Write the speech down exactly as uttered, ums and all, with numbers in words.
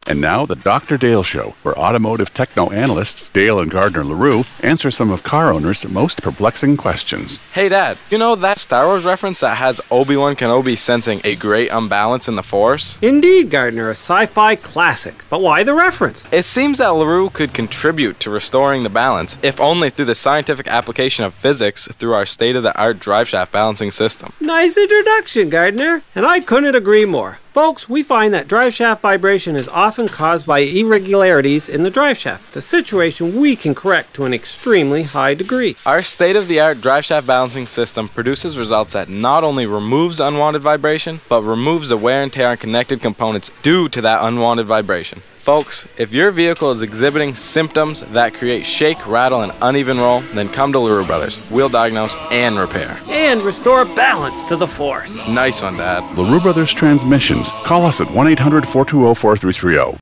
And now, the Doctor Dale Show, where automotive techno-analysts Dale and Gardner LaRue answer some of car owners' most perplexing questions. Hey, Dad, you know that Star Wars reference that has Obi-Wan Kenobi sensing a great unbalance in the Force? Indeed, Gardner, a sci-fi classic. But why the reference? It seems that LaRue could contribute to restoring the balance, if only through the scientific application of physics through our state-of-the-art driveshaft balancing system. Nice introduction, Gardner, and I couldn't agree more. Folks, we find that driveshaft vibration is often caused by irregularities in the driveshaft, a situation we can correct to an extremely high degree. Our state-of-the-art driveshaft balancing system produces results that not only removes unwanted vibration, but removes the wear and tear on connected components due to that unwanted vibration. Folks, if your vehicle is exhibiting symptoms that create shake, rattle, and uneven roll, then come to LaRue Brothers. We'll diagnose and repair. And restore balance to the Force. Nice one, Dad. LaRue Brothers Transmissions. Call us at one eight hundred four two zero four three three zero.